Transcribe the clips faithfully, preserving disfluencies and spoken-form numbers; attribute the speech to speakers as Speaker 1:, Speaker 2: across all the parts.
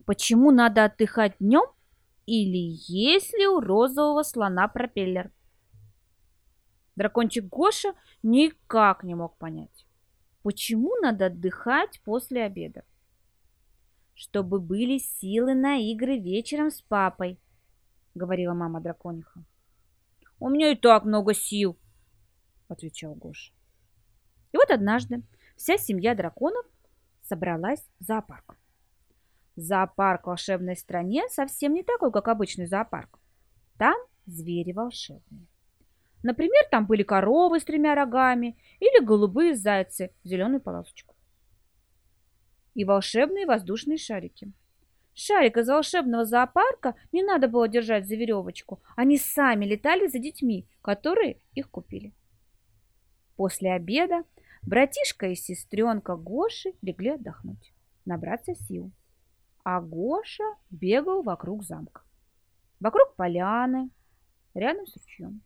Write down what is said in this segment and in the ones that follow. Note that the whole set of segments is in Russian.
Speaker 1: Почему надо отдыхать днем или есть ли у розового слона пропеллер? Дракончик Гоша никак не мог понять, почему надо отдыхать после обеда. Чтобы были силы на игры вечером с папой, говорила мама дракониха. У меня и так много сил, отвечал Гоша. И вот однажды вся семья драконов собралась в зоопарк. Зоопарк в волшебной стране совсем не такой, как обычный зоопарк. Там звери волшебные. Например, там были коровы с тремя рогами или голубые зайцы в зеленую полосочку. И волшебные воздушные шарики. Шарик из волшебного зоопарка не надо было держать за веревочку. Они сами летали за детьми, которые их купили. После обеда братишка и сестренка Гоши легли отдохнуть, набраться сил. А Гоша бегал вокруг замка. Вокруг поляны, рядом с ручьем.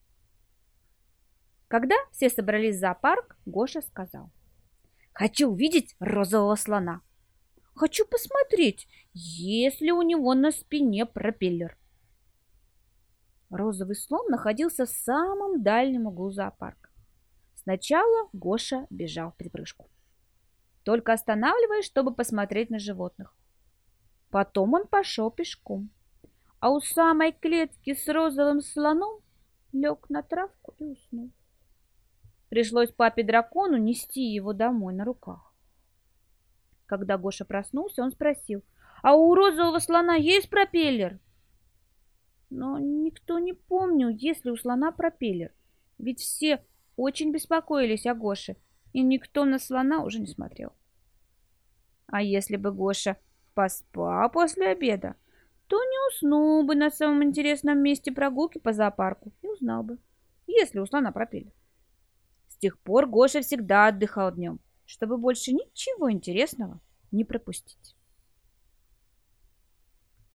Speaker 1: Когда все собрались в зоопарк, Гоша сказал: «Хочу увидеть розового слона. Хочу посмотреть, есть ли у него на спине пропеллер». Розовый слон находился в самом дальнем углу зоопарка. Сначала Гоша бежал в припрыжку, только останавливаясь, чтобы посмотреть на животных. Потом он пошел пешком, а у самой клетки с розовым слоном лег на травку и уснул. Пришлось папе-дракону нести его домой на руках. Когда Гоша проснулся, он спросил: «А у розового слона есть пропеллер?» Но никто не помнил, есть ли у слона пропеллер, ведь все очень беспокоились о Гоше, и никто на слона уже не смотрел. А если бы Гоша поспал после обеда, то не уснул бы на самом интересном месте прогулки по зоопарку и узнал бы, есть ли у слона пропеллер. С тех пор Гоша всегда отдыхал днем, чтобы больше ничего интересного не пропустить.